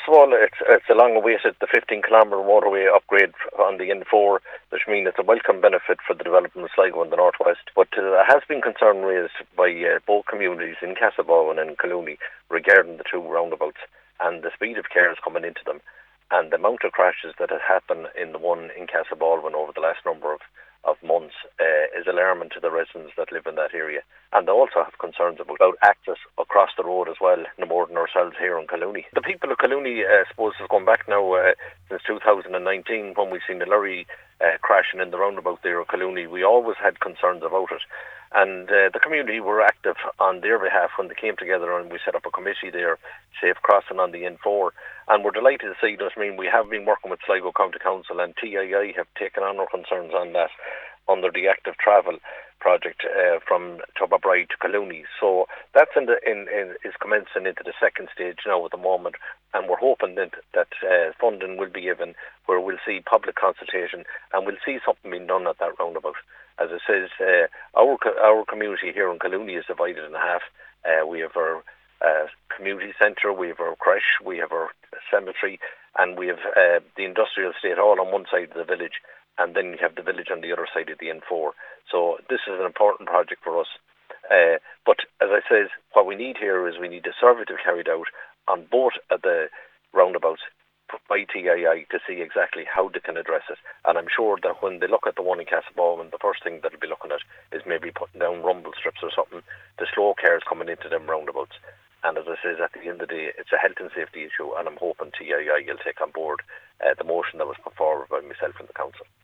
of all, it's a long-awaited, the 15-kilometre motorway upgrade on the N4, which means it's a welcome benefit for the development of Sligo in the northwest. But there has been concern raised by both communities in Castlebowman and Collooney regarding the two roundabouts and the speed of cars coming into them, and the amount of crashes that have happened in the one in Castlebowman over the last number of months is alarming to the residents that live in that area. And they also have concerns about access across the road as well, no more than ourselves here in Collooney. The people of Collooney, I suppose, have gone back now since 2019 when we've seen the lorry crashing in the roundabout there in Collooney. We always had concerns about it. And the community were active on their behalf when they came together, and we set up a committee there, Safe Crossing on the N4. And we're delighted to see that. I mean, we have been working with Sligo County Council, and TII have taken on our concerns on that under the Active Travel project from Tubberbride to Collooney. So that's is commencing into the second stage now at the moment, and we're hoping that funding will be given where we'll see public consultation and we'll see something being done at that roundabout. As it says, our community here in Collooney is divided in half. We have our community centre, we have our creche, we have our cemetery, and we have the industrial estate all on one side of the village, and then you have the village on the other side of the N4. So this is an important project for us. But as I said, what we need here is we need a survey to be carried out on both of the roundabouts by TII to see exactly how they can address it. And I'm sure that when they look at the one in Castlebowman, the first thing that they'll be looking at is maybe putting down rumble strips or something to slow cars coming into them roundabouts. And as I said, at the end of the day, it's a health and safety issue, and I'm hoping TII will take on board the motion that was put forward by myself and the council.